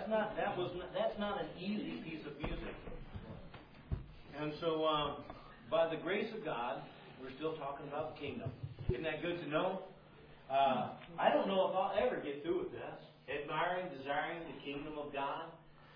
That's not an easy piece of music. And so, by the grace of God, we're still talking about the kingdom. Isn't that good to know? I don't know if I'll ever get through with this. Admiring, desiring the kingdom of God.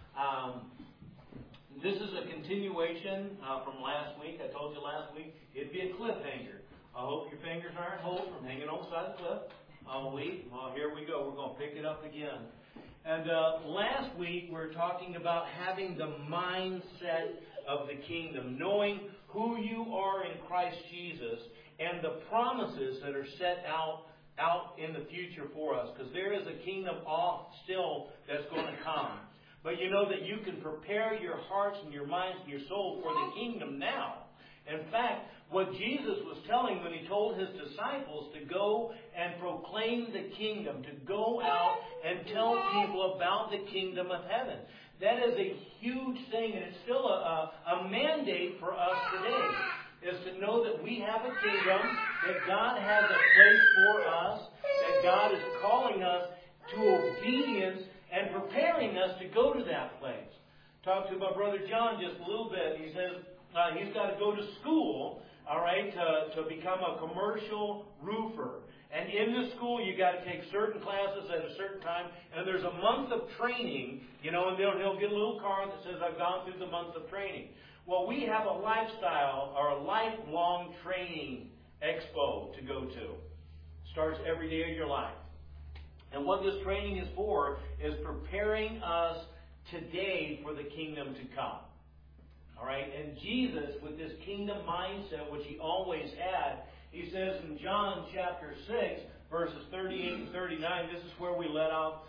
This is a continuation from last week. I told you last week it'd be a cliffhanger. I hope your fingers aren't hold from hanging on the side of the cliff all week. Well, here we go. We're going to pick it up again. And last week we were talking about having the mindset of the kingdom, knowing who you are in Christ Jesus and the promises that are set out in the future for us. Because there is a kingdom still that's going to come. But you know that you can prepare your hearts and your minds and your soul for the kingdom now. In fact, what Jesus was telling when He told His disciples to go and proclaim the kingdom, to go out and tell people about the kingdom of heaven. That is a huge thing, and it's still a mandate for us today, is to know that we have a kingdom, that God has a place for us, that God is calling us to obedience and preparing us to go to that place. Talked to my brother John just a little bit. He says he's got to go to school, all right, to become a commercial roofer. And in the school, you got to take certain classes at a certain time, and there's a month of training, and then he'll get a little card that says, I've gone through the month of training. Well, we have a lifestyle or a lifelong training expo to go to. Starts every day of your life. And what this training is for is preparing us today for the kingdom to come. All right? And Jesus, with this kingdom mindset, which He always had, He says in John chapter 6, verses 38 and 39, this is where we let off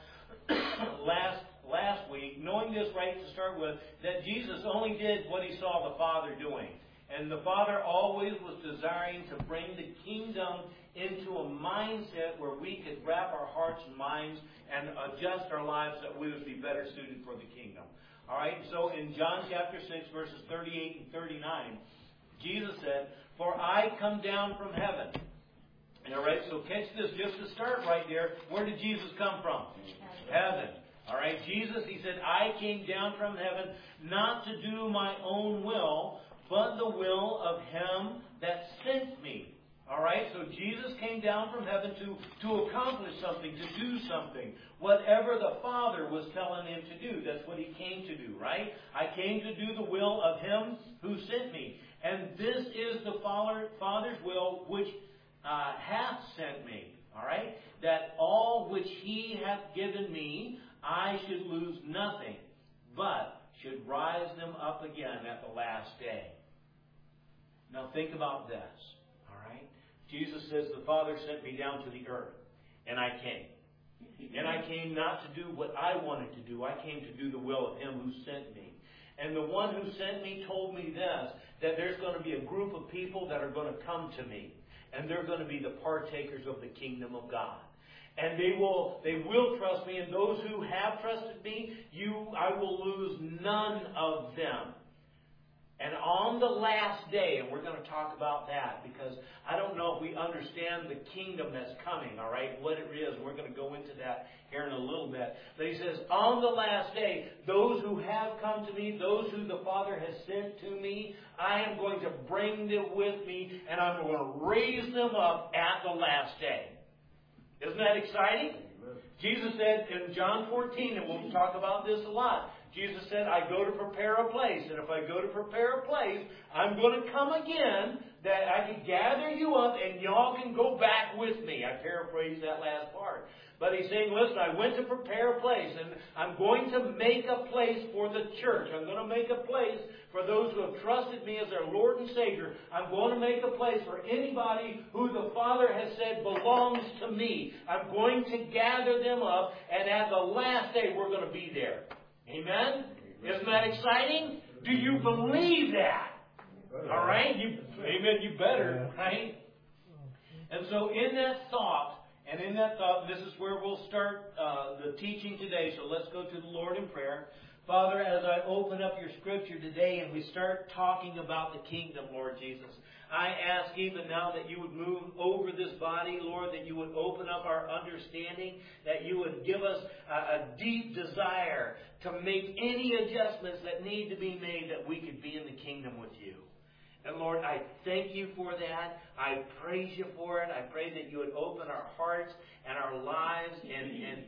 last week, knowing this right to start with, that Jesus only did what He saw the Father doing. And the Father always was desiring to bring the kingdom into a mindset where we could wrap our hearts and minds and adjust our lives that we would be better suited for the kingdom. All right, so in John chapter 6, verses 38 and 39, Jesus said, For I come down from heaven. All right, so catch this just to start right there. Where did Jesus come from? Heaven. All right, Jesus, He said, I came down from heaven not to do my own will, but the will of Him that sent me. All right, so Jesus came down from heaven to accomplish something, to do something. Whatever the Father was telling Him to do, that's what He came to do, right? I came to do the will of Him who sent me. And this is the Father's will which hath sent me. All right? That all which He hath given me, I should lose nothing, but should rise them up again at the last day. Now think about this. All right? Jesus says, the Father sent me down to the earth, and I came. And I came not to do what I wanted to do. I came to do the will of Him who sent me. And the one who sent me told me this, that there's going to be a group of people that are going to come to me. And they're going to be the partakers of the kingdom of God. And they will trust me. And those who have trusted me, I will lose none of them. And on the last day, and we're going to talk about that because I don't know if we understand the kingdom that's coming, all right, what it is. We're going to go into that here in a little bit. But He says, on the last day, those who have come to me, those who the Father has sent to me, I am going to bring them with me, and I'm going to raise them up at the last day. Isn't that exciting? Jesus said in John 14, and we'll talk about this a lot, Jesus said, I go to prepare a place. And if I go to prepare a place, I'm going to come again that I can gather you up and y'all can go back with me. I paraphrase that last part. But He's saying, listen, I went to prepare a place and I'm going to make a place for the church. I'm going to make a place for those who have trusted me as their Lord and Savior. I'm going to make a place for anybody who the Father has said belongs to me. I'm going to gather them up, and at the last day we're going to be there. Amen? Isn't that exciting? Do you believe that? All right? Amen. You better, right? And so in that thought, this is where we'll start the teaching today. So let's go to the Lord in prayer. Father, as I open up your Scripture today and we start talking about the kingdom, Lord Jesus, I ask even now that you would move over this body, Lord, that you would open up our understanding, that you would give us a deep desire to make any adjustments that need to be made that we could be in the kingdom with you. And Lord, I thank you for that. I praise you for it. I pray that you would open our hearts and our lives and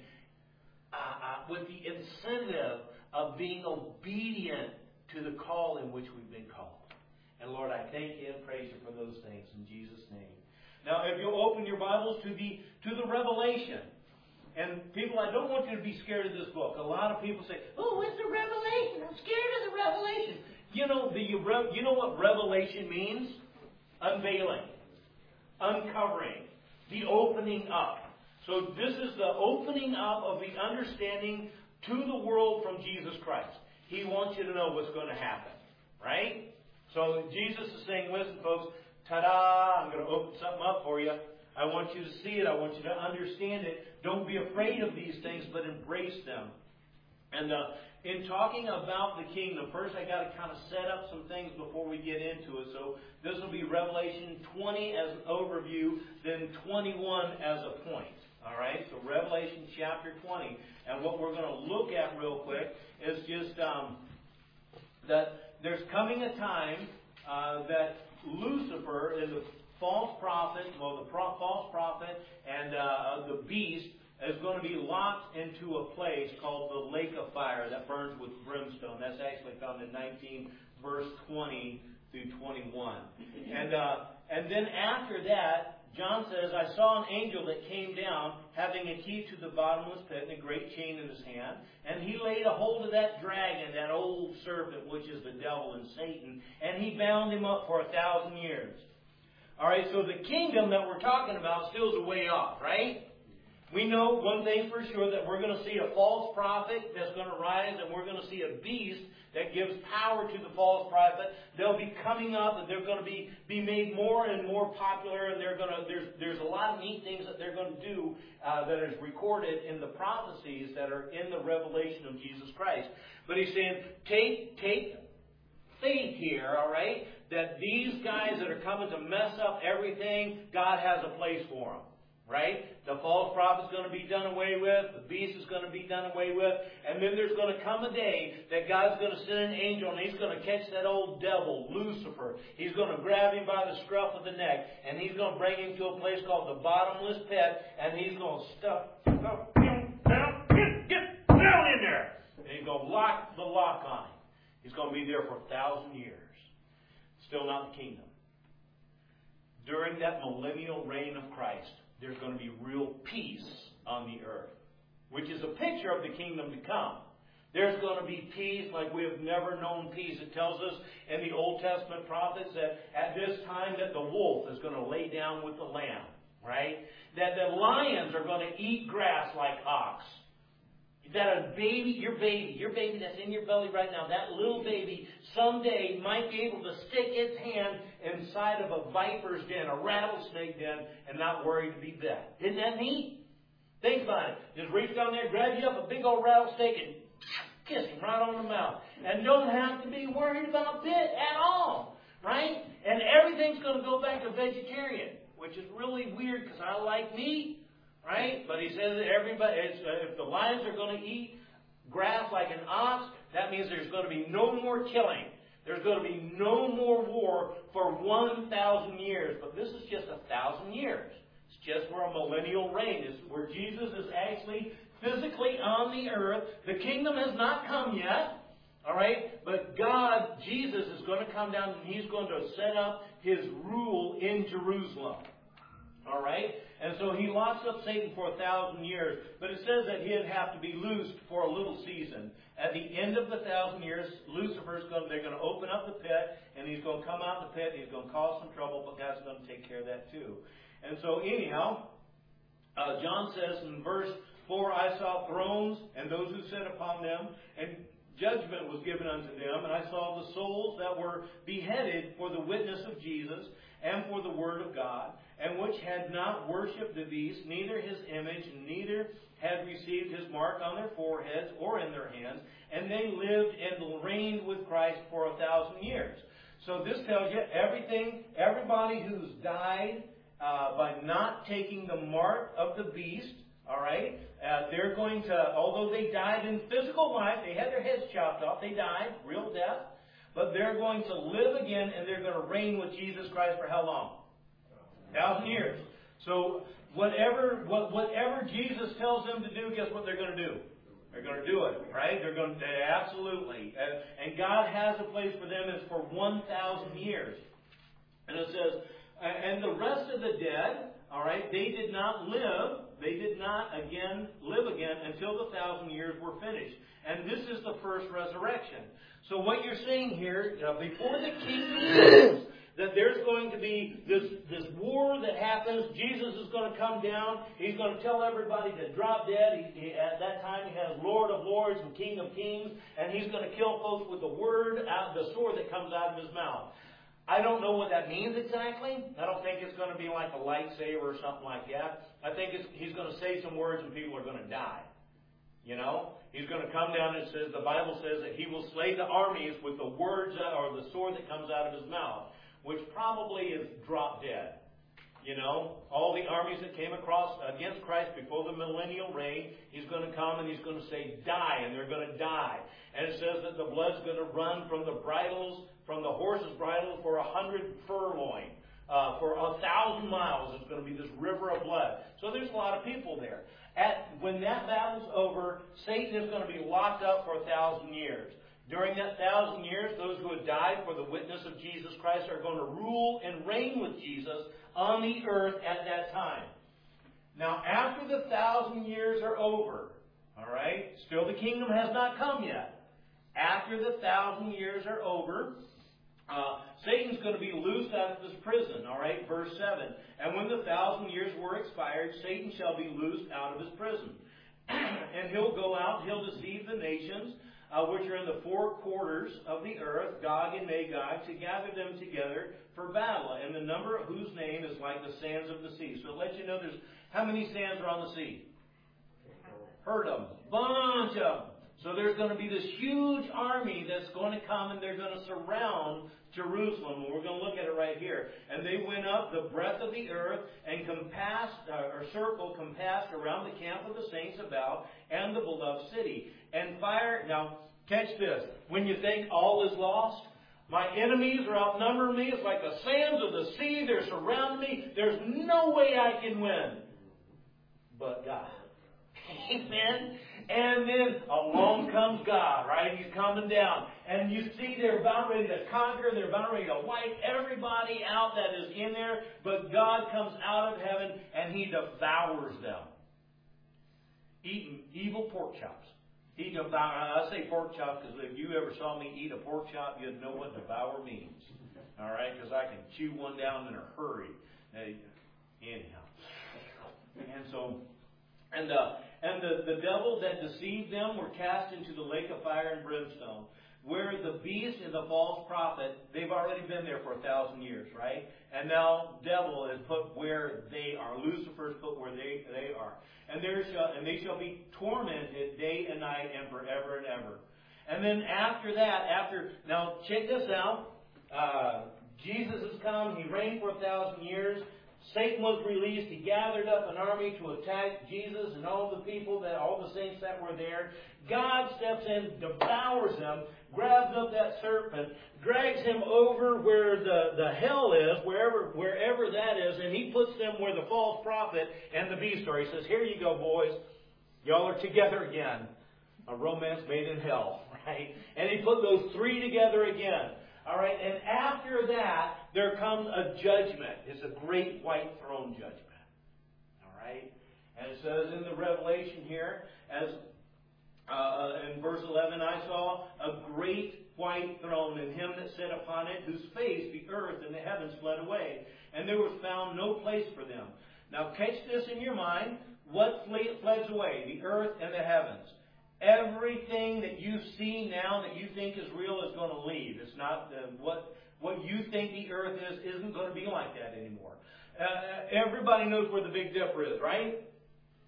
with the incentive of being obedient to the call in which we've been called. And Lord, I thank you and praise you for those things in Jesus' name. Now, if you'll open your Bibles to the Revelation. And people, I don't want you to be scared of this book. A lot of people say, "Oh, it's the Revelation. I'm scared of the Revelation." You know what revelation means? Unveiling, uncovering, the opening up. So this is the opening up of the understanding to the world from Jesus Christ. He wants you to know what's going to happen, right? So Jesus is saying, listen, folks, ta-da, I'm going to open something up for you. I want you to see it. I want you to understand it. Don't be afraid of these things, but embrace them. And in talking about the kingdom, first I got to kind of set up some things before we get into it. So this will be Revelation 20 as an overview, then 21 as a point. All right? So Revelation chapter 20. And what we're going to look at real quick is just that there's coming a time that Lucifer is a false prophet, false prophet and the beast is going to be locked into a place called the lake of fire that burns with brimstone. That's actually found in 19 verse 20 through 21. And then after that, John says, I saw an angel that came down, having a key to the bottomless pit and a great chain in his hand. And he laid a hold of that dragon, that old serpent, which is the devil and Satan, and he bound him up for 1,000 years. All right, so the kingdom that we're talking about still is a way off, right? We know one thing for sure, that we're going to see a false prophet that's going to rise, and we're going to see a beast that gives power to the false prophet. They'll be coming up, and they're going to be made more and more popular, and there's a lot of neat things that they're going to do that is recorded in the prophecies that are in the revelation of Jesus Christ. But he's saying, take faith here, all right, that these guys that are coming to mess up everything, God has a place for them. Right? The false prophet's going to be done away with. The beast is going to be done away with. And then there's going to come a day that God's going to send an angel and he's going to catch that old devil, Lucifer. He's going to grab him by the scruff of the neck and he's going to bring him to a place called the bottomless pit and he's going to get down in there. And he's going to lock the lock on him. He's going to be there for 1,000 years. Still not the kingdom. During that millennial reign of Christ, there's going to be real peace on the earth, which is a picture of the kingdom to come. There's going to be peace like we have never known peace. It tells us in the Old Testament prophets that at this time that the wolf is going to lay down with the lamb, right? That the lions are going to eat grass like ox. That your baby that's in your belly right now, that little baby someday might be able to stick its hand inside of a viper's den, a rattlesnake den, and not worry to be bit. Isn't that neat? Think about it. Just reach down there, grab you up a big old rattlesnake, and kiss him right on the mouth. And don't have to be worried about bit at all. Right? And everything's going to go back to vegetarian, which is really weird because I like meat. Right? But he says that if the lions are going to eat grass like an ox, that means there's going to be no more killing. There's going to be no more war for 1,000 years. But this is just 1,000 years. It's just where a millennial reign is, where Jesus is actually physically on the earth. The kingdom has not come yet. All right? But God, Jesus, is going to come down and he's going to set up his rule in Jerusalem. All right? And so he locks up Satan for 1,000 years. But it says that he'd have to be loosed for a little season. At the end of the 1,000 years, they're going to open up the pit, and he's going to come out of the pit, and he's going to cause some trouble, but God's going to take care of that too. And so anyhow, John says in verse 4, I saw thrones, and those who sat upon them, and judgment was given unto them, and I saw the souls that were beheaded for the witness of Jesus and for the word of God, and which had not worshipped the beast, neither his image, neither had received his mark on their foreheads or in their hands, and they lived and reigned with Christ for 1,000 years. So this tells you everybody who's died by not taking the mark of the beast, all right, they're going to, although they died in physical life, they had their heads chopped off, they died, real death, but they're going to live again and they're going to reign with Jesus Christ for how long? 1,000 years. So whatever Jesus tells them to do, guess what they're going to do? They're going to do it, right? They're going to, absolutely. And God has a place for them. It's for 1,000 years. And it says, and the rest of the dead, all right, they did not live. They did not live again until the 1,000 years were finished. And this is the first resurrection. So what you're seeing here, before the kingdom comes, that there's going to be this war that happens. Jesus is going to come down. He's going to tell everybody to drop dead. At that time, he has Lord of Lords and King of Kings. And he's going to kill folks with the sword that comes out of his mouth. I don't know what that means exactly. I don't think it's going to be like a lightsaber or something like that. I think he's going to say some words and people are going to die. You know? He's going to come down and the Bible says that he will slay the armies with the words or the sword that comes out of his mouth, which probably is drop dead. You know, all the armies that came across against Christ before the millennial reign, he's going to come and he's going to say, die, and they're going to die. And it says that the blood's going to run from the bridles, from the horses' bridles for 100 furlong. For 1,000 miles, it's going to be this river of blood. So there's a lot of people there. When that battle's over, Satan is going to be locked up for 1,000 years. During that 1,000 years, those who had died for the witness of Jesus Christ are going to rule and reign with Jesus on the earth at that time. Now, after the 1,000 years are over, all right, still the kingdom has not come yet. After the 1,000 years are over, Satan's going to be loosed out of his prison, all right, verse 7. And when the 1,000 years were expired, Satan shall be loosed out of his prison. And he'll go out, he'll deceive the nations, which are in the four quarters of the earth, Gog and Magog, to gather them together for battle, and the number of whose name is like the sands of the sea. So it lets you know there's how many sands are on the sea? Heard of them. Bunch of them. So there's going to be this huge army that's going to come, and they're going to surround Jerusalem. And we're going to look at it right here. And they went up the breadth of the earth and compassed around the camp of the saints about and the beloved city. And fire, now catch this, when you think all is lost, my enemies are outnumbering me, it's like the sands of the sea, they're surrounding me, there's no way I can win. But God. Amen. And then along comes God, right? He's coming down. And you see they're about ready to conquer. They're about ready to wipe everybody out that is in there. But God comes out of heaven and He devours them. Eating evil pork chops. He devours. I say pork chop because if you ever saw me eat a pork chop, you'd know what devour means. All right? Because I can chew one down in a hurry. Anyhow. And so... And the devil that deceived them were cast into the lake of fire and brimstone, where the beast and the false prophet, they've already been there for 1,000 years, right? And now devil is put where they are. Lucifer's put where they are. And they shall be tormented day and night and forever and ever. And then after that, now check this out. Jesus has come. He reigned for 1,000 years. Satan was released. He gathered up an army to attack Jesus and all the people, all the saints that were there. God steps in, devours them, grabs up that serpent, drags him over where the hell is, wherever that is, and he puts them where the false prophet and the beast are. He says, here you go, boys. Y'all are together again. A romance made in hell, right? And he put those three together again. All right, and after that, there comes a judgment. It's a great white throne judgment. All right? And it says in the Revelation here, as in verse 11, I saw a great white throne, and him that sat upon it, whose face the earth and the heavens fled away, and there was found no place for them. Now catch this in your mind. What fled away? The earth and the heavens. Everything that you see now that you think is real is going to leave. It's not what you think the earth isn't going to be like that anymore. Everybody knows where the Big Dipper is, right?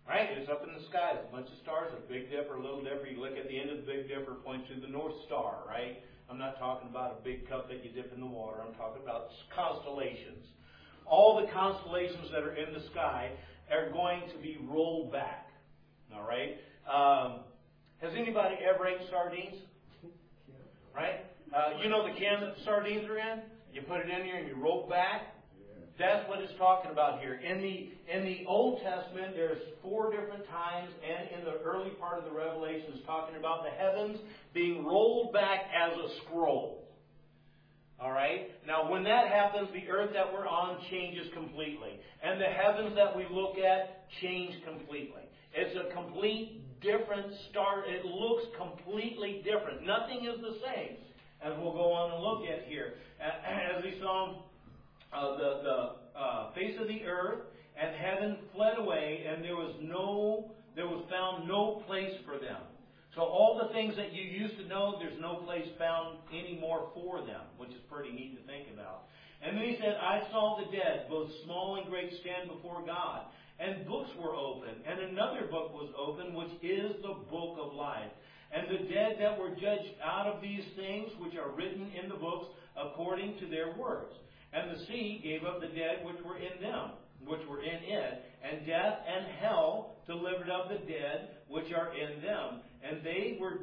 Right? It's up in the sky. There's a bunch of stars, a Big Dipper, a Little Dipper. You look at the end of the Big Dipper, points to the North Star, right? I'm not talking about a big cup that you dip in the water. I'm talking about constellations. All the constellations that are in the sky are going to be rolled back. All right? Has anybody ever ate sardines? Right? You know the can that the sardines are in? You put it in here and you roll back. That's what it's talking about here. In the Old Testament, there's 4 different times, and in the early part of the Revelation, it's talking about the heavens being rolled back as a scroll. All right? Now, when that happens, the earth that we're on changes completely. And the heavens that we look at change completely. It's a complete different start. It looks completely different. Nothing is the same, as we'll go on and look at here. As we saw, the face of the earth and heaven fled away, and there was found no place for them. So all the things that you used to know, there's no place found anymore for them, which is pretty neat to think about. And then he said, I saw the dead, both small and great, stand before God. And books were opened, and another book was opened, which is the book of life. And the dead that were judged out of these things which are written in the books according to their works. And the sea gave up the dead which were in them, which were in it, and death and hell delivered up the dead which are in them. And they were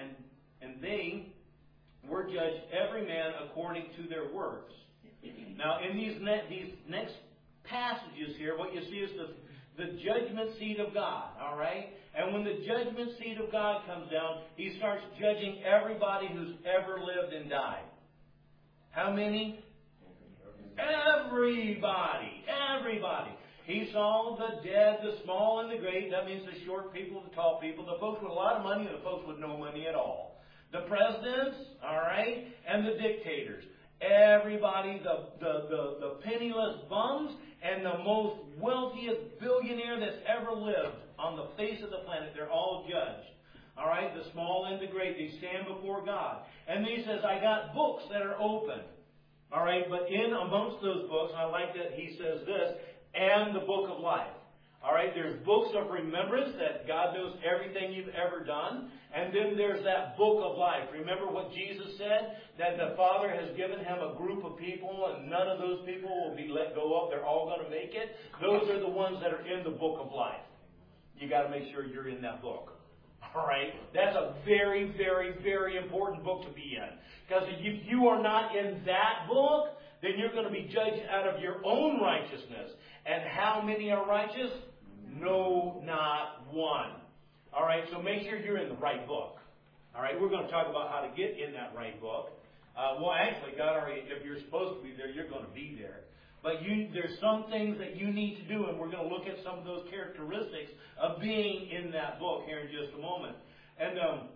judged every man according to their works. Now, in these next passages here, what you see is the judgment seat of God. All right, and when the judgment seat of God comes down, He starts judging everybody who's ever lived and died. How many? Everybody. He saw the dead, the small and the great. That means the short people, the tall people, the folks with a lot of money and the folks with no money at all. The presidents, all right, and the dictators. Everybody, the penniless bums and the most wealthiest billionaire that's ever lived on the face of the planet, they're all judged. All right, the small and the great, they stand before God. And then He says, I got books that are open. All right, but in amongst those books, I like that He says this, and the book of life. All right, there's books of remembrance that God knows everything you've ever done. And then there's that book of life. Remember what Jesus said? That the Father has given Him a group of people, and none of those people will be let go of. They're all going to make it. Those are the ones that are in the book of life. You got to make sure you're in that book. All right? That's a very, very, very important book to be in. Because if you are not in that book, then you're going to be judged out of your own righteousness. And how many are righteous? No, not one. All right, so make sure you're in the right book. All right, we're going to talk about how to get in that right book. Well, actually, God already, if you're supposed to be there, you're going to be there. But there's some things that you need to do, and we're going to look at some of those characteristics of being in that book here in just a moment. And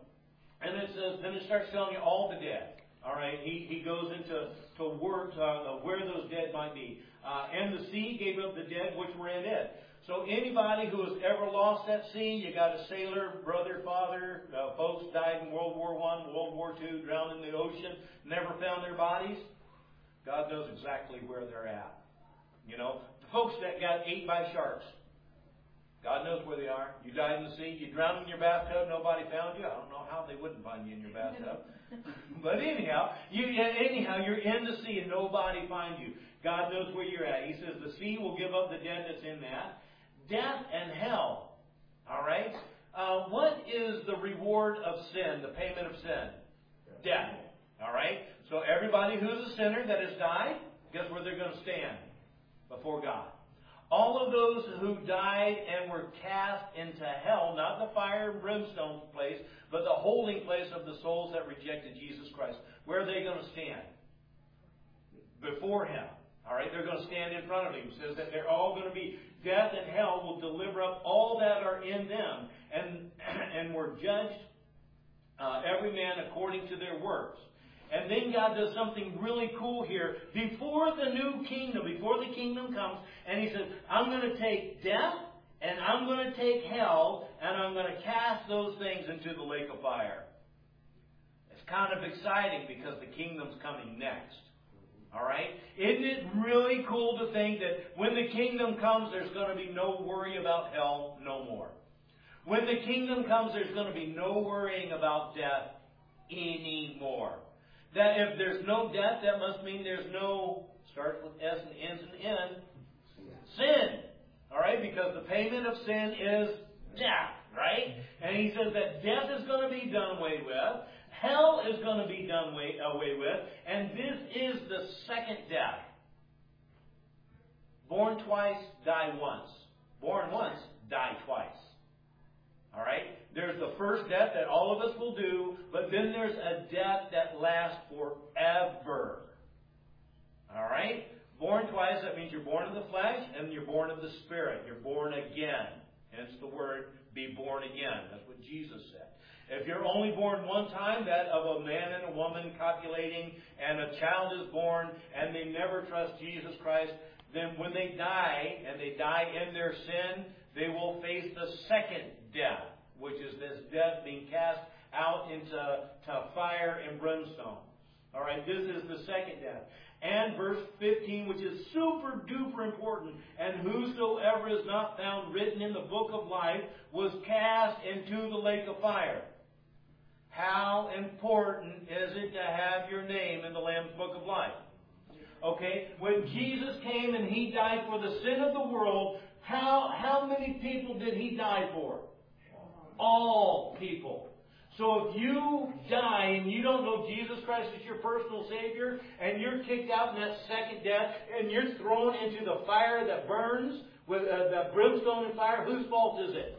it says, then it starts telling you all the dead. All right, he goes into words where those dead might be. And the sea gave up the dead which were in it. So anybody who has ever lost at sea, you got a sailor, brother, father, folks died in World War I, World War II, drowned in the ocean, never found their bodies. God knows exactly where they're at. You know, the folks that got ate by sharks, God knows where they are. You died in the sea, you drowned in your bathtub, nobody found you. I don't know how they wouldn't find you in your bathtub. But anyhow, you're in the sea and nobody finds you. God knows where you're at. He says the sea will give up the dead that's in that. Death and hell. All right? What is the reward of sin, the payment of sin? Death. All right? So everybody who's a sinner that has died, guess where they're going to stand? Before God. All of those who died and were cast into hell, not the fire and brimstone place, but the holding place of the souls that rejected Jesus Christ. Where are they going to stand? Before Him. All right, they're going to stand in front of Him. It says that they're all going to be, death and hell will deliver up all that are in them, and were judged, every man according to their works. And then God does something really cool here. Before the new kingdom, before the kingdom comes, and He says, I'm going to take death, and I'm going to take hell, and I'm going to cast those things into the lake of fire. It's kind of exciting because the kingdom's coming next. All right? Isn't it really cool to think that when the kingdom comes, there's going to be no worry about hell no more? When the kingdom comes, there's going to be no worrying about death anymore. That if there's no death, that must mean there's no, starts with S and ends in N, sin. All right? Because the payment of sin is death. Right? And he says that death is going to be done away with. Hell is going to be done away with. And this is the second death. Born twice, die once. Born once, die twice. All right? There's the first death that all of us will do, but then there's a death that lasts forever. All right? Born twice, that means you're born of the flesh and you're born of the Spirit. You're born again. Hence the word be born again. That's what Jesus said. If you're only born one time, that of a man and a woman copulating, and a child is born, and they never trust Jesus Christ, then when they die, and they die in their sin, they will face the second death, which is this death being cast out into fire and brimstone. All right, this is the second death. And verse 15, which is super duper important, and whosoever is not found written in the book of life was cast into the lake of fire. How important is it to have your name in the Lamb's book of life? Okay, when Jesus came and He died for the sin of the world, how many people did He die for? All people. So if you die and you don't know Jesus Christ as your personal Savior, and you're kicked out in that second death, and you're thrown into the fire that burns, with the brimstone and fire, whose fault is it?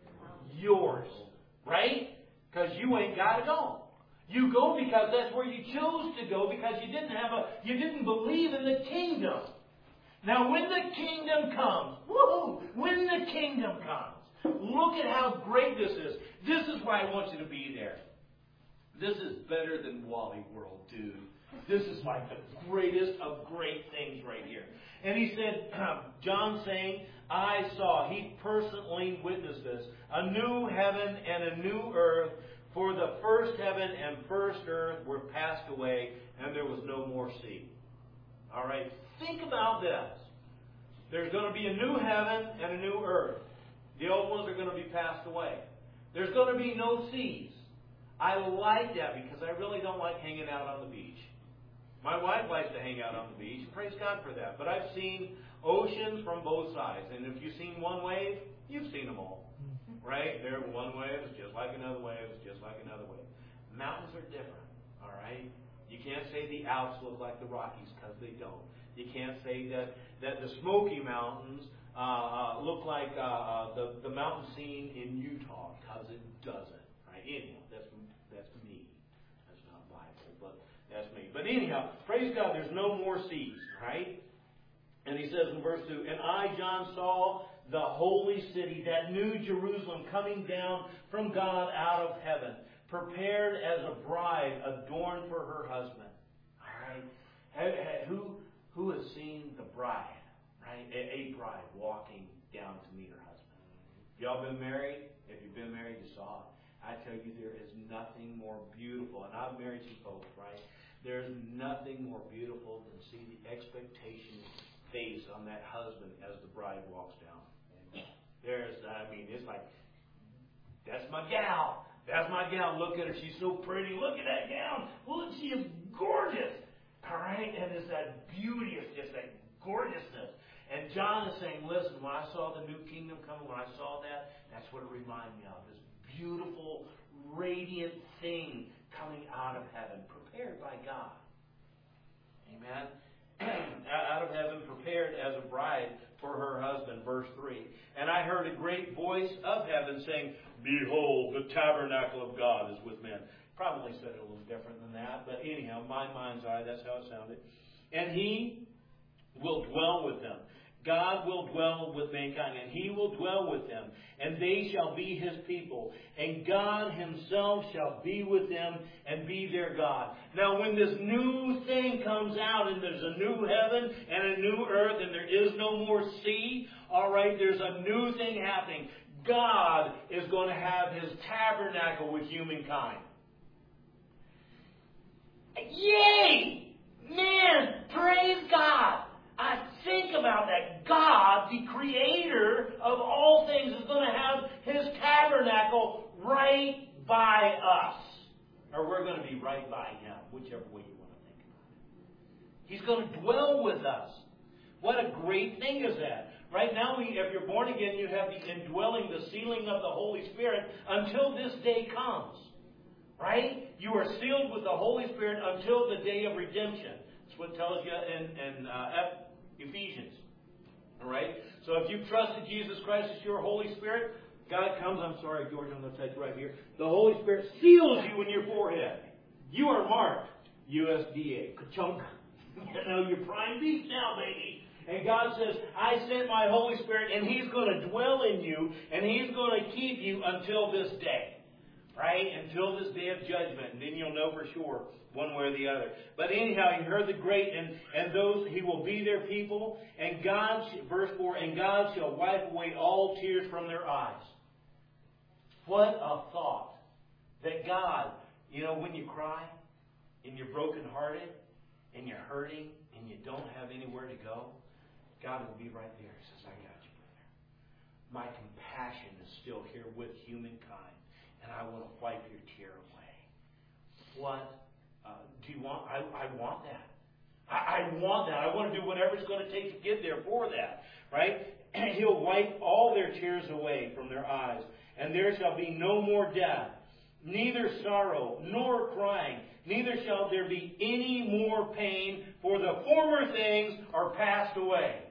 Yours. Right? Because you ain't got to go. You go because that's where you chose to go, because you didn't believe in the kingdom. Now when the kingdom comes, when the kingdom comes, look at how great this is. This is why I want you to be there. This is better than Wally World, dude. This is like the greatest of great things right here. And he said, John saying, I saw, he personally witnessed this, a new heaven and a new earth, for the first heaven and first earth were passed away, and there was no more sea. All right, think about this. There's going to be a new heaven and a new earth. The old ones are going to be passed away. There's going to be no seas. I like that because I really don't like hanging out on the beach. My wife likes to hang out on the beach. Praise God for that. But I've seen oceans from both sides. And if you've seen one wave, you've seen them all. Right? There, one wave is just like another wave. It's just like another wave. Mountains are different. All right? You can't say the Alps look like the Rockies, because they don't. You can't say that the Smoky Mountains look like the mountain scene in Utah, because it doesn't. Right? Anyhow, that's me. That's not Bible, but that's me. But anyhow, praise God, there's no more seas, right? And he says in verse 2, and I, John, saw the holy city, that new Jerusalem, coming down from God out of heaven, prepared as a bride adorned for her husband. All right? Who has seen the bride? Right? A bride walking down to meet her husband. Y'all been married? If you've been married, you saw it. I tell you, there is nothing more beautiful. And I've married some folks, right? There's nothing more beautiful than see the expectation face on that husband as the bride walks down. It's like, that's my gal. That's my gal. Look at her. She's so pretty. Look at that gown. Look, she is gorgeous. All right? And it's that beauty. It's just that gorgeousness. And John is saying, listen, when I saw the new kingdom coming, when I saw that, that's what it reminded me of. This beautiful, radiant thing coming out of heaven, prepared by God. Amen? Out of heaven, prepared as a bride for her husband, verse 3. And I heard a great voice of heaven saying, behold, the tabernacle of God is with men. Probably said it a little different than that, but anyhow, my mind's eye, that's how it sounded. And He will dwell with them. God will dwell with mankind, and He will dwell with them, and they shall be His people, and God Himself shall be with them and be their God. Now, when this new thing comes out, and there's a new heaven and a new earth, and there is no more sea, all right, there's a new thing happening. God is going to have His tabernacle with humankind. Yay! Man, praise God. I think about that. God, the creator of all things, is going to have his tabernacle right by us. Or we're going to be right by him, whichever way you want to think about it. He's going to dwell with us. What a great thing is that. Right now, if you're born again, you have the indwelling, the sealing of the Holy Spirit until this day comes. Right? You are sealed with the Holy Spirit until the day of redemption. That's what it tells you in Ephesians. All right? So if you've trusted Jesus Christ as your Holy Spirit, God comes, I'm sorry, George, I'm going to touch right here. The Holy Spirit seals you in your forehead. You are marked USDA. Ka-chunk. You're prime beef now, baby. And God says, I sent my Holy Spirit, and He's going to dwell in you, and He's going to keep you until this day. Right? Until this day of judgment. And then you'll know for sure one way or the other. But anyhow, you heard the great, and those, He will be their people. And God, verse 4, and God shall wipe away all tears from their eyes. What a thought. That God, when you cry, and you're brokenhearted, and you're hurting, and you don't have anywhere to go, God will be right there. He says, I got you, brother. My compassion is still here with humankind, and I want to wipe your tear away. What do you want? I want that. I want that. I want to do whatever it's going to take to get there for that. Right? And He'll wipe all their tears away from their eyes, and there shall be no more death, neither sorrow nor crying. Neither shall there be any more pain, for the former things are passed away.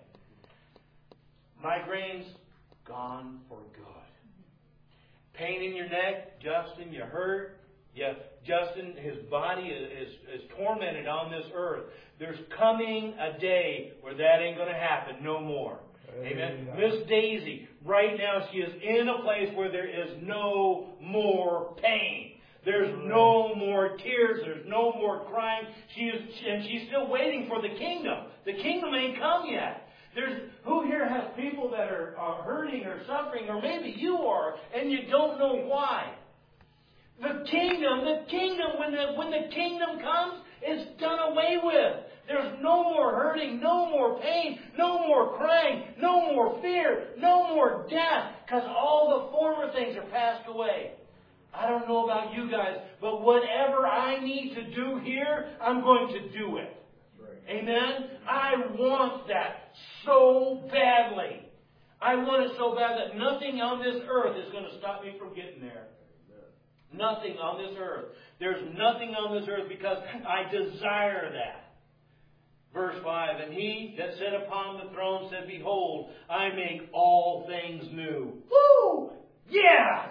Migraines, gone for good. Pain in your neck, Justin, you hurt. Yeah, Justin, his body is tormented on this earth. There's coming a day where that ain't going to happen no more. Amen. Miss Daisy, right now she is in a place where there is no more pain. There's no more tears. There's no more crying. She's still waiting for the kingdom. The kingdom ain't come yet. Who here has people that are hurting or suffering, or maybe you are, and you don't know why? The kingdom, when the kingdom comes, it's done away with. There's no more hurting, no more pain, no more crying, no more fear, no more death, because all the former things are passed away. I don't know about you guys, but whatever I need to do here, I'm going to do it. Amen? I want that so badly. I want it so bad that nothing on this earth is going to stop me from getting there. Nothing on this earth. There's nothing on this earth because I desire that. Verse 5, and He that sat upon the throne said, Behold, I make all things new. Woo! Yes!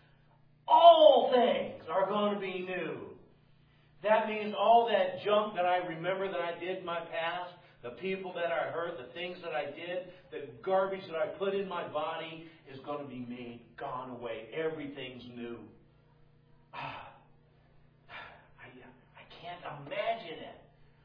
All things are going to be new. That means all that junk that I remember that I did in my past, the people that I hurt, the things that I did, the garbage that I put in my body is going to be made, gone away. Everything's new. I can't imagine it.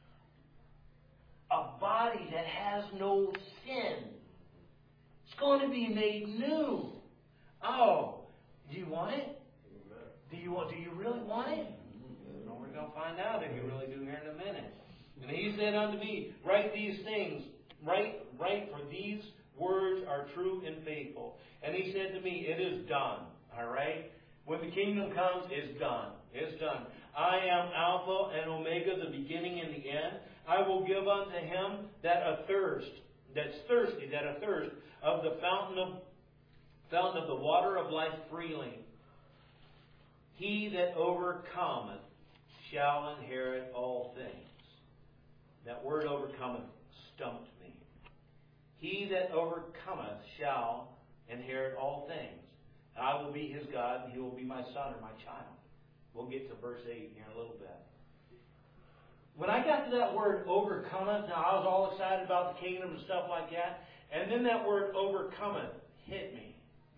A body that has no sin. It's going to be made new. Oh, do you want it? Do you really want it? Well, we're going to find out if you really do here in a minute. And He said unto me, Write these things, write, for these words are true and faithful. And He said to me, It is done. All right? When the kingdom comes, it's done. It's done. I am Alpha and Omega, the beginning and the end. I will give unto him that's thirsty, of the fountain of the water of life freely. He that overcometh shall inherit all things. That word overcometh stumped me. He that overcometh shall inherit all things. I will be his God, and he will be my son or my child. We'll get to verse 8 here in a little bit. When I got to that word overcometh, now I was all excited about the kingdom and stuff like that, and then that word overcometh hit me.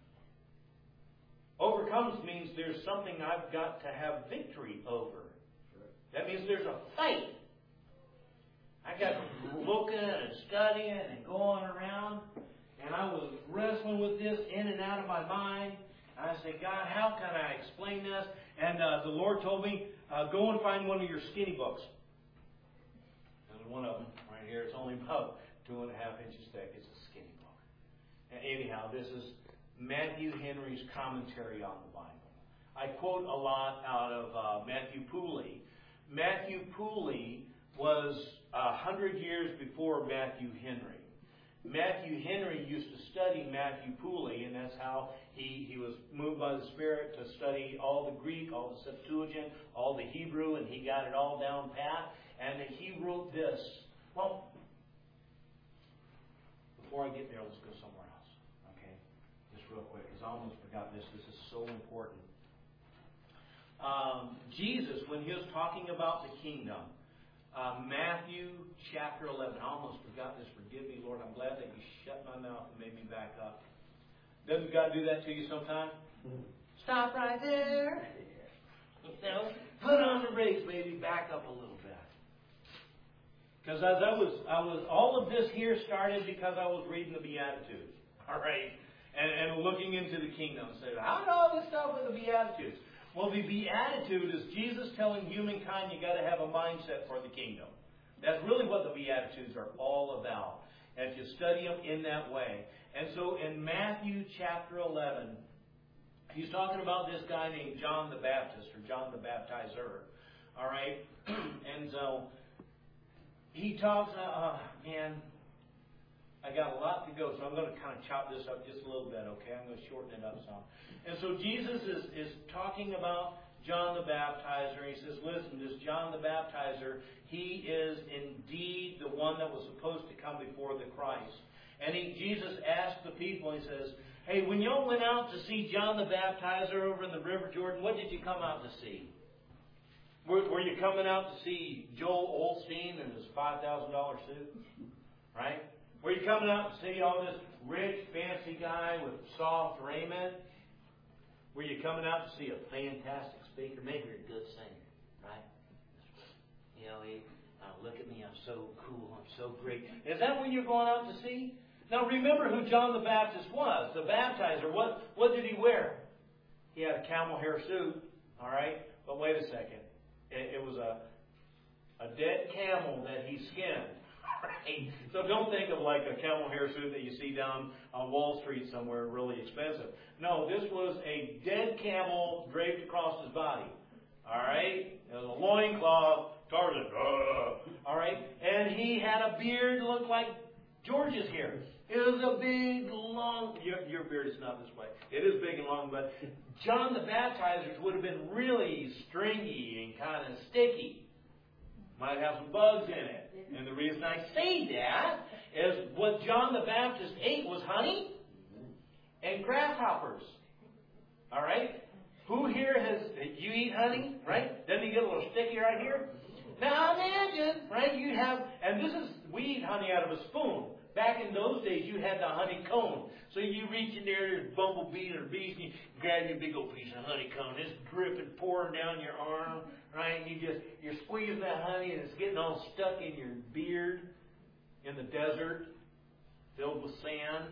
Overcometh means there's something I've got to have victory over. That means there's a fight. I got looking and studying and going around, and I was wrestling with this in and out of my mind. And I said, God, how can I explain this? And the Lord told me, go and find one of your skinny books. There's one of them right here. It's only about 2.5 inches thick. It's a skinny book. And anyhow, this is Matthew Henry's commentary on the Bible. I quote a lot out of Matthew Pooley. Matthew Pooley was 100 years before Matthew Henry. Matthew Henry used to study Matthew Pooley, and that's how he was moved by the Spirit to study all the Greek, all the Septuagint, all the Hebrew, and he got it all down pat. And he wrote this. Well, before I get there, let's go somewhere else. Okay? Just real quick, because I almost forgot this. This is so important. Jesus, when he was talking about the kingdom, Matthew chapter 11. I almost forgot this. Forgive me, Lord. I'm glad that you shut my mouth and made me back up. Doesn't God do that to you sometime? Stop right there. You know, put on the brakes, baby. Back up a little bit. Because as I was all of this here started because I was reading the Beatitudes. All right, and looking into the kingdom. And said, how did all this stuff with the Beatitudes? Well, the Beatitude is Jesus telling humankind you got to have a mindset for the kingdom. That's really what the Beatitudes are all about. And if you study them in that way. And so in Matthew chapter 11, he's talking about this guy named John the Baptist, or John the Baptizer. All right? And so he talks, man, I got a lot to go, so I'm going to kind of chop this up just a little bit, okay? I'm going to shorten it up some. And so Jesus is talking about John the Baptizer. He says, listen, this John the Baptizer, he is indeed the one that was supposed to come before the Christ. And Jesus asked the people, he says, hey, when y'all went out to see John the Baptizer over in the River Jordan, what did you come out to see? Were you coming out to see Joel Osteen and his $5,000 suit? Right? Were you coming out to see all this rich, fancy guy with soft raiment? Were you coming out to see a fantastic speaker? Maybe you're a good singer, right? You know, look at me, I'm so cool, I'm so great. Is that what you're going out to see? Now remember who John the Baptist was, the baptizer. What did he wear? He had a camel hair suit, all right? But wait a second. It was a dead camel that he skinned. Right? So don't think of like a camel hair suit that you see down on Wall Street somewhere really expensive. No, this was a dead camel draped across his body. All right? It was a loincloth. Tarzan. All right? And he had a beard that looked like George's hair. It was a big, long... Your beard is not this way. It is big and long, but John the Baptizer's would have been really stringy and kind of sticky. Might have some bugs in it. And the reason I say that is what John the Baptist ate was honey and grasshoppers. All right? Who here you eat honey, right? Doesn't it get a little sticky right here? Now imagine, right, we eat honey out of a spoon. Back in those days, you had the honeycomb. So you reach in there, there's bumblebees or bees, and you grab your big old piece of honeycomb. It's dripping, pouring down your arm, right? And you're squeezing that honey, and it's getting all stuck in your beard in the desert, filled with sand.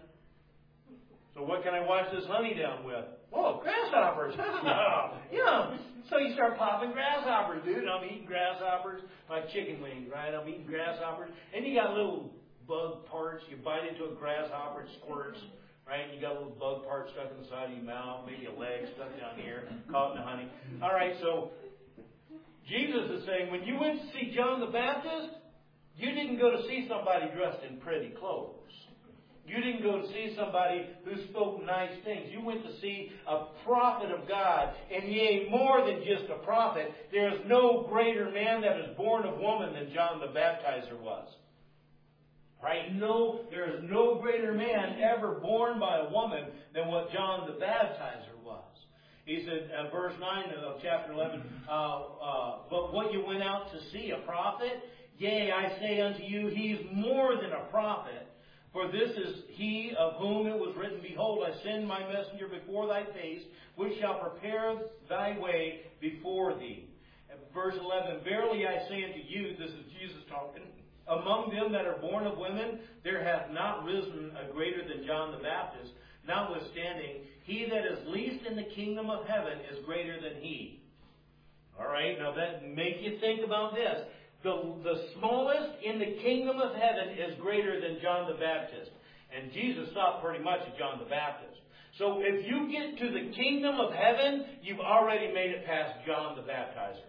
So what can I wash this honey down with? Oh, grasshoppers. Yeah. So you start popping grasshoppers, dude. And I'm eating grasshoppers like chicken wings, right? I'm eating grasshoppers. And you got little bug parts. You bite into a grasshopper, it squirts, right? You got a little bug part stuck in the side of your mouth, maybe a leg stuck down here, caught in the honey. All right, so Jesus is saying, when you went to see John the Baptist, you didn't go to see somebody dressed in pretty clothes. You didn't go to see somebody who spoke nice things. You went to see a prophet of God. And yea, more than just a prophet. There is no greater man that is born of woman than John the Baptizer was. Right? No, there is no greater man ever born by a woman than what John the Baptizer was. He said, verse 9 of chapter 11, but what you went out to see, a prophet? Yea, I say unto you, he is more than a prophet. For this is he of whom it was written, behold, I send my messenger before thy face, which shall prepare thy way before thee. Verse 11, verily I say unto you, this is Jesus talking, among them that are born of women, there hath not risen a greater than John the Baptist. Notwithstanding, he that is least in the kingdom of heaven is greater than he. All right, now that make you think about this. The smallest in the kingdom of heaven is greater than John the Baptist. And Jesus stopped pretty much at John the Baptist. So if you get to the kingdom of heaven, you've already made it past John the Baptizer.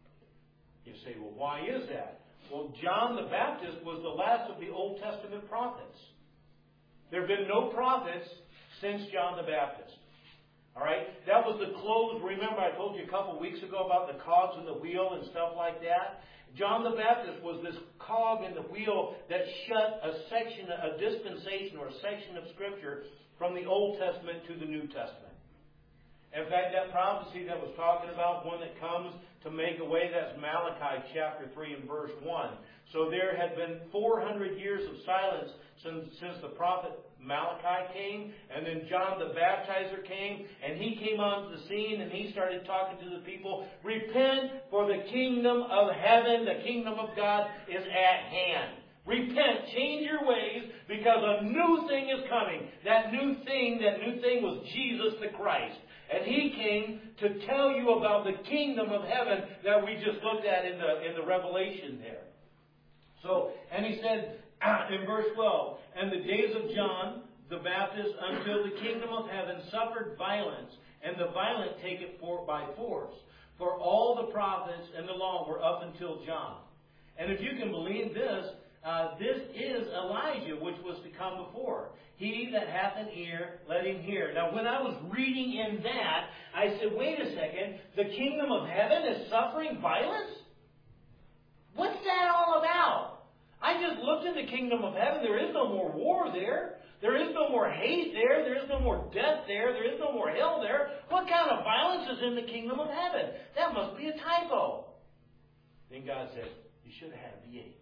You say, well, why is that? Well, John the Baptist was the last of the Old Testament prophets. There have been no prophets since John the Baptist. All right? That was the close. Remember, I told you a couple weeks ago about the cogs in the wheel and stuff like that? John the Baptist was this cog in the wheel that shut a section, a dispensation or a section of Scripture from the Old Testament to the New Testament. In fact, that prophecy that was talking about, one that comes to make a way, that's Malachi chapter 3 and verse 1. So there had been 400 years of silence since the prophet Malachi came, and then John the Baptizer came, and he came onto the scene, and he started talking to the people, repent, for the kingdom of heaven, the kingdom of God is at hand. Repent, change your ways, because a new thing is coming. That new thing was Jesus the Christ. And He came to tell you about the kingdom of heaven that we just looked at in the Revelation there. So, and He said in verse 12, and the days of John the Baptist until the kingdom of heaven suffered violence, and the violent take it by force. For all the prophets and the law were up until John. And if you can believe this, this is Elijah, which was to come before. He that hath an ear, let him hear. Now, when I was reading in that, I said, wait a second, the kingdom of heaven is suffering violence? What's that all about? I just looked in the kingdom of heaven. There is no more war there. There is no more hate there. There is no more death there. There is no more hell there. What kind of violence is in the kingdom of heaven? That must be a typo. Then God said, you should have had a V8.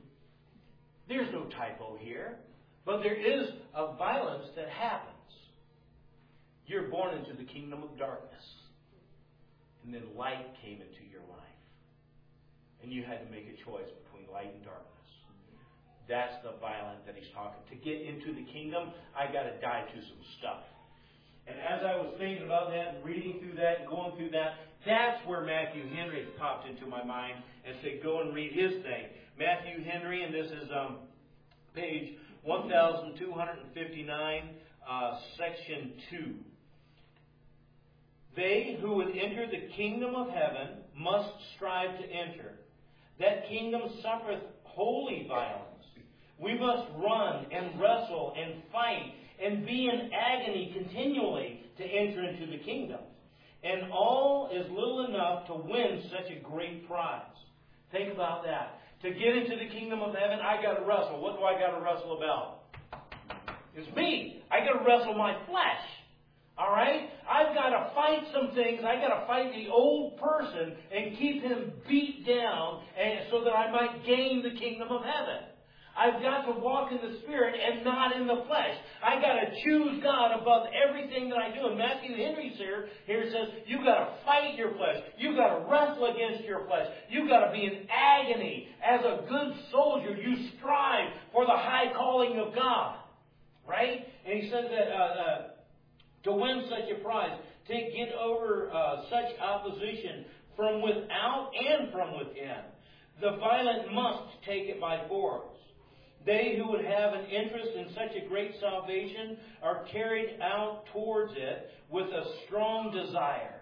There's no typo here. But there is a violence that happens. You're born into the kingdom of darkness. And then light came into your life. And you had to make a choice between light and darkness. That's the violence that He's talking. To get into the kingdom, I got to die to some stuff. And as I was thinking about that and reading through that and going through that, that's where Matthew Henry popped into my mind and said, go and read his thing. Matthew Henry, and this is page 1259, section 2. They who would enter the kingdom of heaven must strive to enter. That kingdom suffereth holy violence. We must run and wrestle and fight and be in agony continually to enter into the kingdom. And all is little enough to win such a great prize. Think about that. To get into the kingdom of heaven, I got to wrestle. What do I got to wrestle about? It's me. I got to wrestle my flesh. All right? I've got to fight some things. I got to fight the old person and keep him beat down, and so that I might gain the kingdom of heaven. I've got to walk in the Spirit and not in the flesh. I've got to choose God above everything that I do. And Matthew Henry here says, you've got to fight your flesh. You've got to wrestle against your flesh. You've got to be in agony. As a good soldier, you strive for the high calling of God. Right? And he says that to win such a prize, to get over such opposition from without and from within, the violent must take it by force. They who would have an interest in such a great salvation are carried out towards it with a strong desire.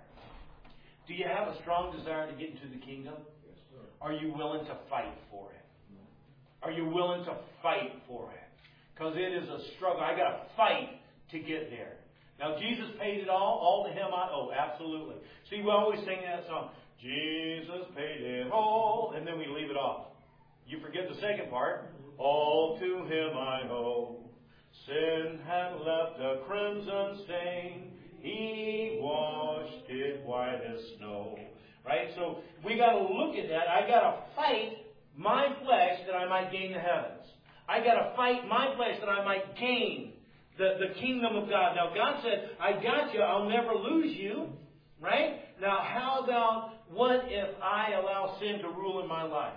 Do you have a strong desire to get into the kingdom? Yes, sir. Are you willing to fight for it? Are you willing to fight for it? Because it is a struggle. I got to fight to get there. Now, Jesus paid it all to Him I owe. Absolutely. See, we always sing that song, Jesus paid it all, and then we leave it off. You forget the second part. All to Him I owe. Sin had left a crimson stain. He washed it white as snow. Right? So we got to look at that. I got to fight my flesh that I might gain the heavens. I got to fight my flesh that I might gain the kingdom of God. Now God said, I got you. I'll never lose you. Right? Now how about what if I allow sin to rule in my life?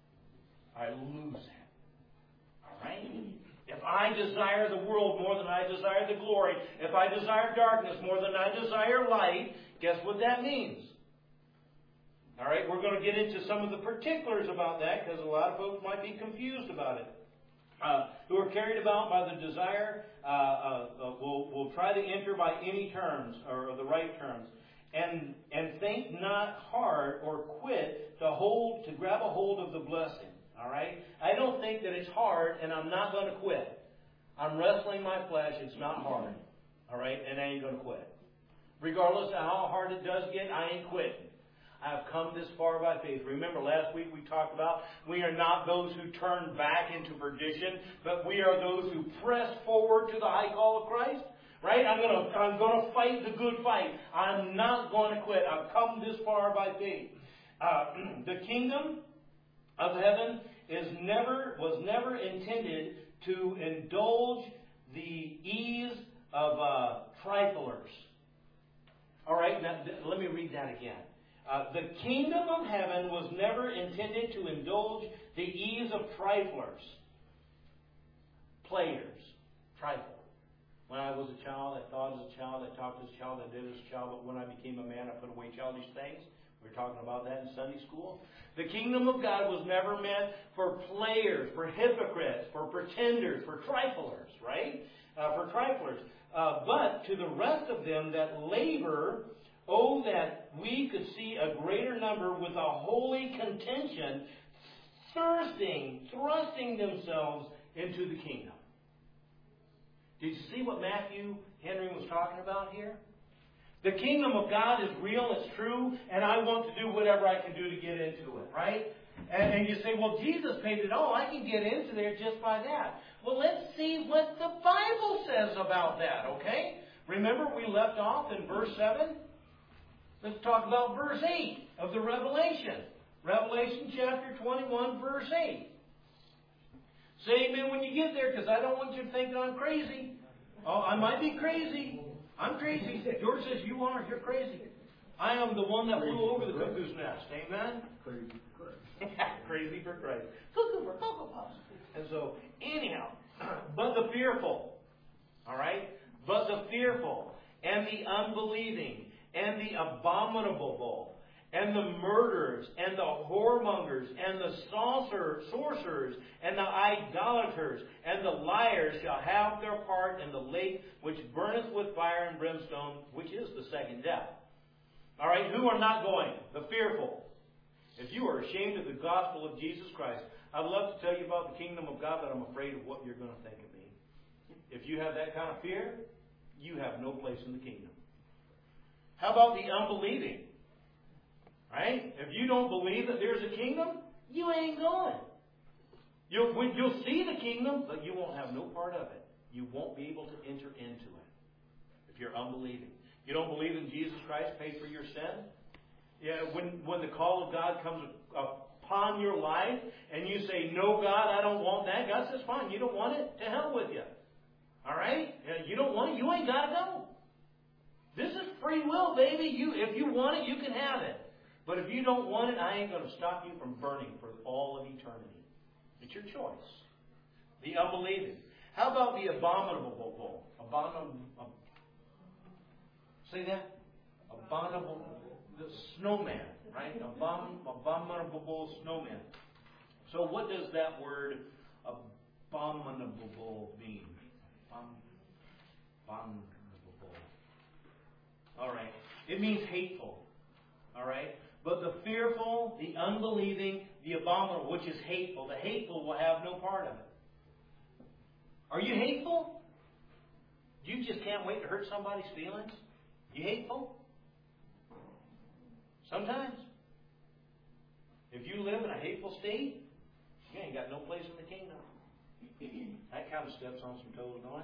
I lose it. Right? If I desire the world more than I desire the glory, if I desire darkness more than I desire light, guess what that means? All right, we're going to to get into some of the particulars about that because a lot of folks might be confused about it. Who are carried about by the desire will try to enter by any terms or the right terms, and think not hard or quit to grab a hold of the blessing. All right, I don't think that it's hard, and I'm not going to quit. I'm wrestling my flesh. It's not hard. All right, and I ain't going to quit. Regardless of how hard it does get, I ain't quitting. I've come this far by faith. Remember last week we talked about we are not those who turn back into perdition, but we are those who press forward to the high call of Christ. Right? I'm going to fight the good fight. I'm not going to quit. I've come this far by faith. The kingdom of heaven was never intended to indulge the ease of triflers. All right, now let me read that again. The kingdom of heaven was never intended to indulge the ease of triflers. Players. Trifle. When I was a child, I thought as a child, I talked as a child, I did as a child, but when I became a man, I put away childish things. We were talking about that in Sunday school. The kingdom of God was never meant for players, for hypocrites, for pretenders, for triflers, right? For triflers. But to the rest of them that labor, oh, that we could see a greater number with a holy contention, thrusting themselves into the kingdom. Did you see what Matthew Henry was talking about here? The kingdom of God is real, it's true, and I want to do whatever I can do to get into it, right? And you say, well, Jesus paid it all. I can get into there just by that. Well, let's see what the Bible says about that, okay? Remember, we left off in verse 7? Let's talk about verse 8 of the Revelation. Revelation chapter 21, verse 8. Say amen when you get there, because I don't want you to think that I'm crazy. Oh, I might be crazy. I'm crazy. George says, you are. You're crazy. I am the one that flew over the cuckoo's nest. Amen? Crazy for Christ. Crazy for Christ. Cuckoo for Cocoa Puffs. And so, anyhow, but the fearful. All right? But the fearful and the unbelieving and the abominable and the murderers and the whoremongers and the sorcerers and the idolaters and the liars shall have their part in the lake which burneth with fire and brimstone, which is the second death. All right, who are not going? The fearful. If you are ashamed of the gospel of Jesus Christ, I'd love to tell you about the kingdom of God, but I'm afraid of what you're going to think of me. If you have that kind of fear, you have no place in the kingdom. How about the unbelieving? Right? If you don't believe that there's a kingdom, you ain't going. You'll see the kingdom, but you won't have no part of it. You won't be able to enter into it if you're unbelieving. You don't believe in Jesus Christ paid for your sin? Yeah, when the call of God comes upon your life and you say, no, God, I don't want that. God says, fine, you don't want it? To hell with you. All right? You don't want it? You ain't got to go. This is free will, baby. If you want it, you can have it. But if you don't want it, I ain't going to stop you from burning for all of eternity. It's your choice. The unbelieving. How about the abominable? Say that? Abominable. The snowman, right? Abominable snowman. So what does that word abominable mean? Abominable. All right. It means hateful. All right. But the fearful, the unbelieving, the abominable, which is hateful, the hateful will have no part of it. Are you hateful? You just can't wait to hurt somebody's feelings? You hateful? Sometimes. If you live in a hateful state, you ain't got no place in the kingdom. That kind of steps on some toes, don't it?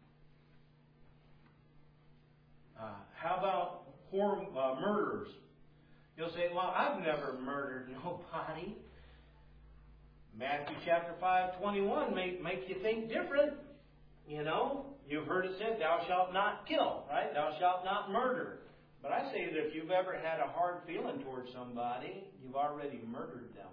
How about murderers? You'll say, well, I've never murdered nobody. Matthew chapter 5:21 make you think different. You know, you've heard it said, thou shalt not kill, right? Thou shalt not murder. But I say that if you've ever had a hard feeling towards somebody, you've already murdered them.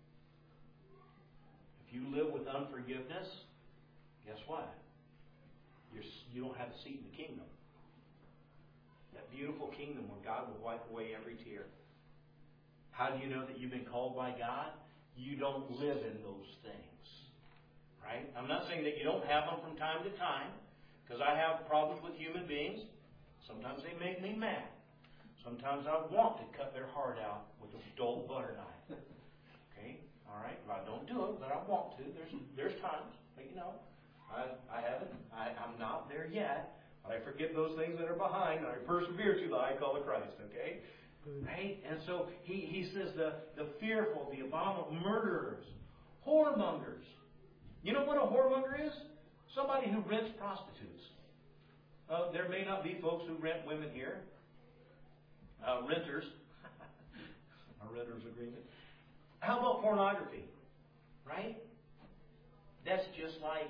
If you live with unforgiveness, guess what? You don't have a seat in the kingdom. That beautiful kingdom where God will wipe away every tear. How do you know that you've been called by God? You don't live in those things. Right? I'm not saying that you don't have them from time to time, because I have problems with human beings. Sometimes they make me mad. Sometimes I want to cut their heart out with a dull butter knife. Okay? All right? Well, I don't do it, but I want to. There's times, but I haven't. I'm not there yet. But I forget those things that are behind, and I persevere to the high call of Christ. Okay? Right? And so he says the fearful, the abominable, murderers, whoremongers. You know what a whoremonger is? Somebody who rents prostitutes. There may not be folks who rent women here. Renters. A renter's agreement. How about pornography? Right? That is just like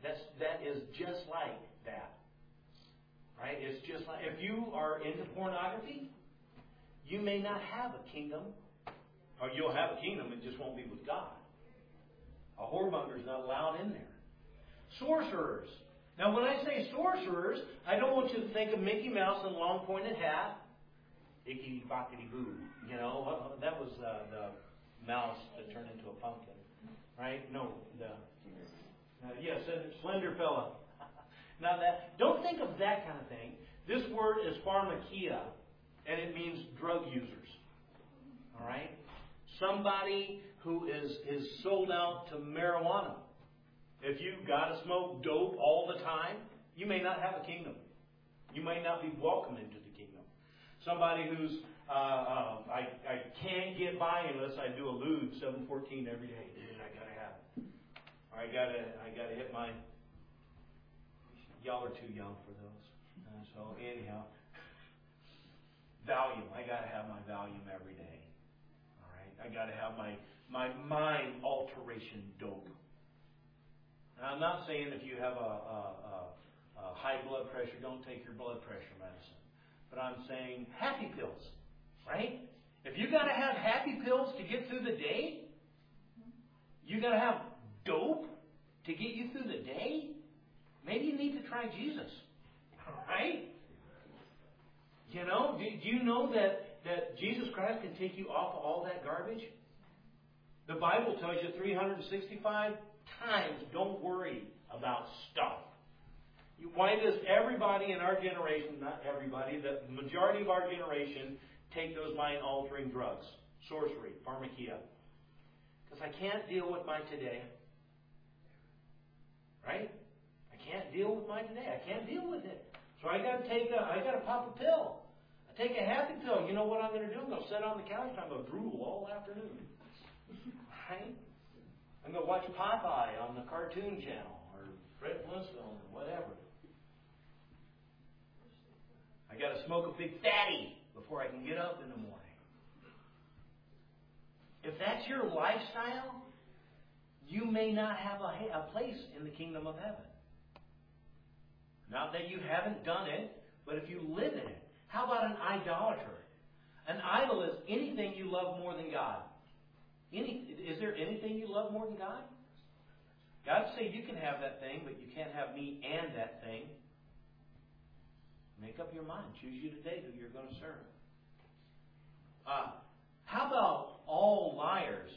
that. Right? It's just like, if you are into pornography, you may not have a kingdom. Or you'll have a kingdom, it just won't be with God. A whoremonger is not allowed in there. Sorcerers. Now, when I say sorcerers, I don't want you to think of Mickey Mouse in a long pointed hat. Icky bockety boo. You know, that was the mouse that turned into a pumpkin. Right? No. Yes, slender fella. Now, don't think of that kind of thing. This word is pharmakia, and it means drug users. All right? Somebody who is sold out to marijuana. If you've got to smoke dope all the time, you may not have a kingdom. You may not be welcome into the kingdom. Somebody who's, I can't get by unless I do a lewd 714 every day. And I got to have it. Or I got to hit my, y'all are too young for those. So anyhow, Valium. I got to have my Valium every day. All right. I got to have my mind alteration dope. Now, I'm not saying if you have a high blood pressure, don't take your blood pressure medicine. But I'm saying happy pills, right? If you got to have happy pills to get through the day, you got to have dope to get you through the day. Maybe you need to try Jesus, right? You know, do you know that Jesus Christ can take you off of all that garbage? The Bible tells you 365 times, don't worry about stuff. Why does everybody in our generation, not everybody, the majority of our generation, take those mind-altering drugs? Sorcery, pharmakia. Because I can't deal with my today. Right? I can't deal with my today. I can't deal with it. So I got to pop a pill. I take a happy pill. You know what I'm going to do? I'm going to sit on the couch and I'm going to drool all afternoon. Right? I'm going to watch Popeye on the Cartoon Channel or Fred Flintstone or whatever. I got to smoke a big fatty before I can get up in the morning. If that's your lifestyle, you may not have a place in the kingdom of heaven. Not that you haven't done it, but if you live in it. How about an idolater? An idol is anything you love more than God. Is there anything you love more than God? God said you can have that thing, but you can't have me and that thing. Make up your mind. Choose you today who you're going to serve. How about all liars?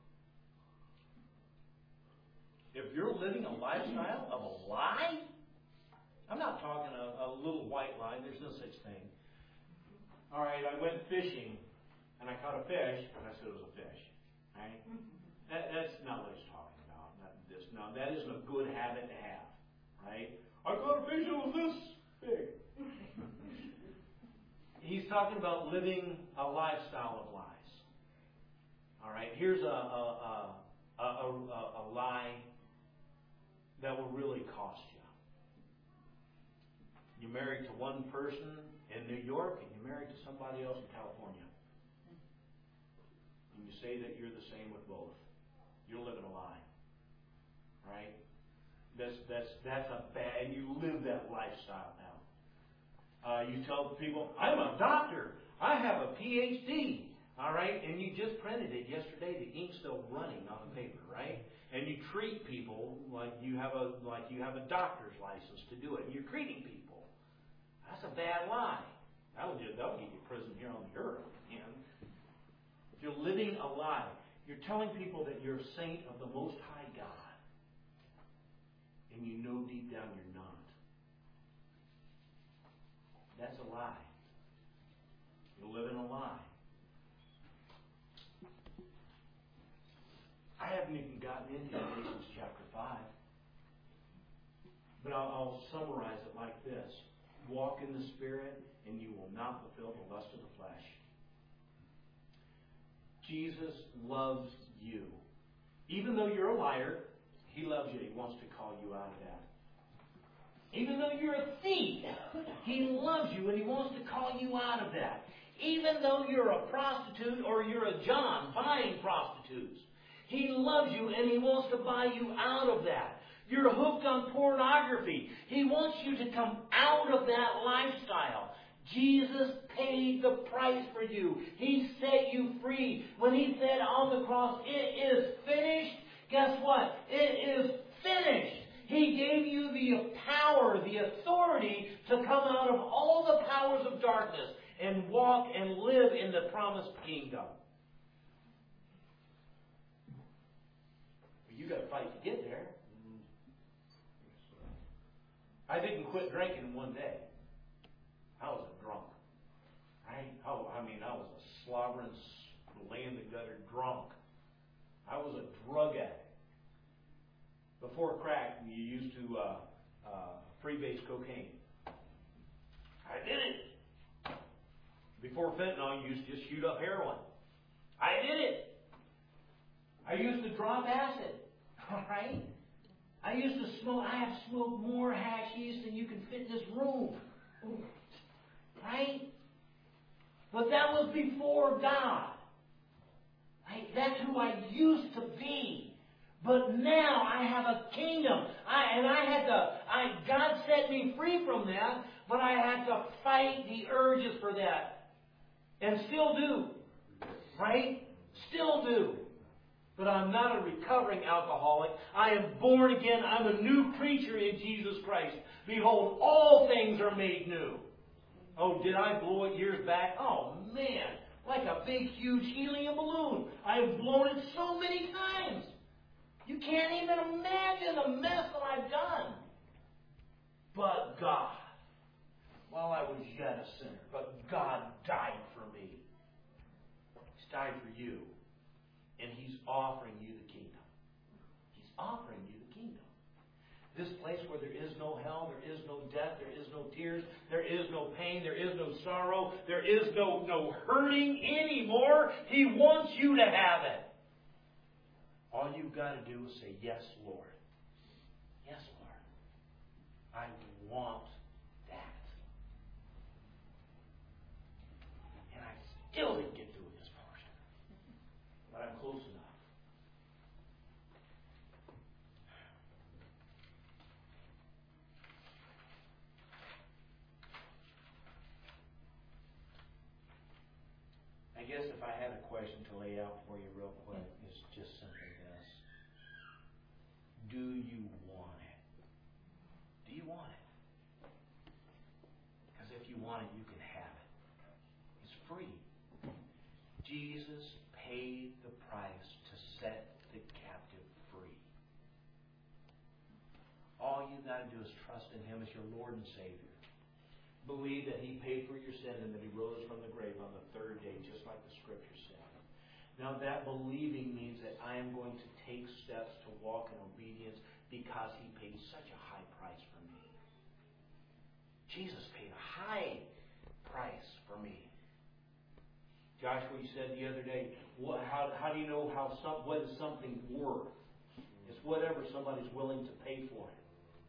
If you're living a lifestyle of a lie, I'm not talking a little white lie. There's no such thing. All right, I went fishing, and I caught a fish, and I said it was a fish. Right? That's not what he's talking about. Not this. Now, that isn't a good habit to have. Right? I caught a fish that was this big. He's talking about living a lifestyle of lies. All right? Here's a lie that will really cost you. You're married to one person in New York, and you're married to somebody else in California. And you say that you're the same with both. You're living a lie. Right? That's a bad, and you live that lifestyle now. You tell people, I'm a doctor. I have a PhD. All right? And you just printed it yesterday. The ink's still running on the paper, right? And you treat people like you have a doctor's license to do it. And you're treating people. That's a bad lie. That'll get you prison here on the earth. And if you're a lie. You're telling people that you're a saint of the Most High God. And you know deep down you're not. That's a lie. You're living a lie. I haven't even gotten into Galatians chapter 5. But I'll summarize it like this. Walk in the Spirit, and you will not fulfill the lust of the flesh. Jesus loves you. Even though you're a liar, He loves you. He wants to call you out of that. Even though you're a thief, He loves you and He wants to call you out of that. Even though you're a prostitute or you're a John buying prostitutes, He loves you and He wants to buy you out of that. You're hooked on pornography. He wants you to come out of that lifestyle. Jesus paid the price for you. He set you free. When He said on the cross, "It is finished," guess what? It is finished. He gave you the power, the authority to come out of all the powers of darkness and walk and live in the promised kingdom. But you got to fight to get there. I didn't quit drinking in one day. I was a drunk. Right? I was a slobbering, laying the gutter drunk. I was a drug addict. Before crack, you used to freebase cocaine. I did it. Before fentanyl, you used to just shoot up heroin. I did it. I used to drop acid. All right? I used to smoke. I have smoked more hashish than you can fit in this room. Right? But that was before God. Right? That's who I used to be. But now I have a kingdom. God set me free from that, but I had to fight the urges for that. And still do. Right? Still do. But I'm not a recovering alcoholic. I am born again. I'm a new creature in Jesus Christ. Behold, all things are made new. Oh, did I blow it years back? Oh, man. Like a big, huge helium balloon. I've blown it so many times. You can't even imagine the mess that I've done. But God, while I was yet a sinner, but God died for me. He's died for you. And He's offering you the kingdom. He's offering you the kingdom. This place where there is no hell, there is no death, there is no tears, there is no pain, there is no sorrow, there is no hurting anymore. He wants you to have it. All you've got to do is say, "Yes, Lord. Yes, Lord. I want that." And I still didn't get through with this portion. But I'm close enough. I guess if I had a question to lay out for you real quick, it's just simply this. Do you want it? Do you want it? Because if you want it, you can have it. It's free. Jesus paid the price to set the captive free. All you got to do is trust in Him as your Lord and Savior. Believe that He paid for your sin and that He rose from the grave on the third day, just like the Scripture said. Now that believing means that I am going to take steps to walk in obedience because He paid such a high price for me. Jesus paid a high price for me. Joshua, you said the other day, how do you know what is something worth? It's whatever somebody's willing to pay for it.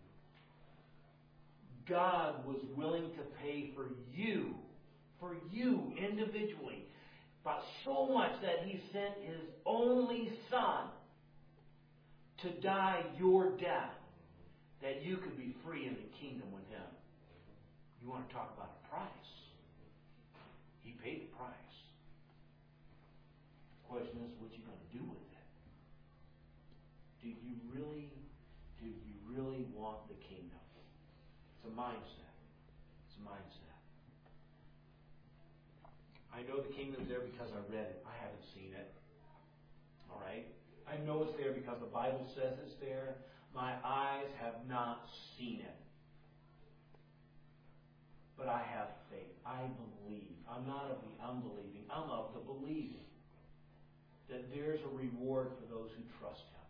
God was willing to pay for you individually, but so much that He sent His only Son to die your death that you could be free in the kingdom with Him. You want to talk about a price? He paid the price. The question is, what you going to do with it? Do you really want the kingdom? It's a mindset. It's a mindset. I know the kingdom's there because I read it. I haven't seen it. All right? I know it's there because the Bible says it's there. My eyes have not seen it. But I have faith. I believe. I'm not of the unbelieving. I'm of the believing. That there's a reward for those who trust Him.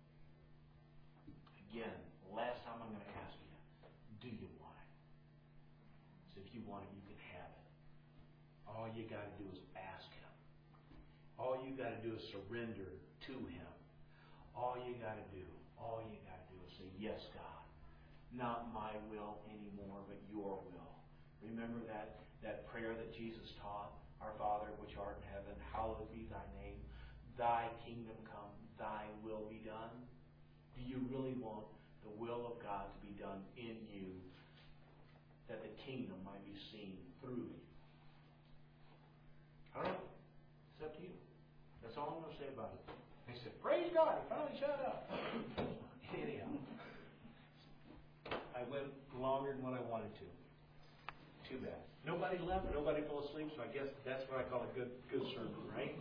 Again, last time I'm going to ask you, do you want it? So if you want it, you can have it. All you got to do is ask Him. All you got to do is surrender to Him. All you got to do is say, yes, God. Not my will anymore, but your will. Remember that prayer that Jesus taught? Our Father, which art in heaven, hallowed be thy name. Thy kingdom come, thy will be done. Do you really want the will of God to be done in you, that the kingdom might be seen through you? All right. It's up to you. That's all I'm going to say about it. They said, praise God, he finally shut up. Anyhow, I went longer than what I wanted to. Too bad. Nobody left, nobody fell asleep, so I guess that's what I call a good sermon, right?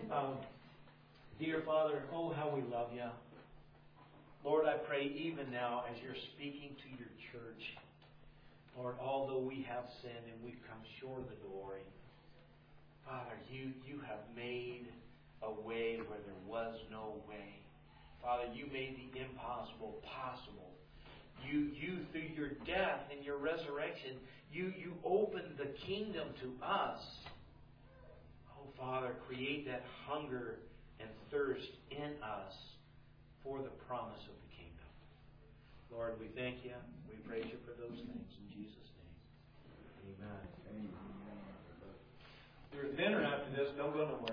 Dear Father, oh, how we love you. Lord, I pray even now as you're speaking to your church, Lord, although we have sinned and we've come short of the glory, Father, you have made a way where there was no way. Father, you made the impossible possible. You through your death and your resurrection, you opened the kingdom to us. Oh, Father, create that hunger and thirst in us for the promise of the kingdom. Lord, we thank you. We praise you for those things in Jesus' name. Amen. There's dinner after this. Don't go nowhere.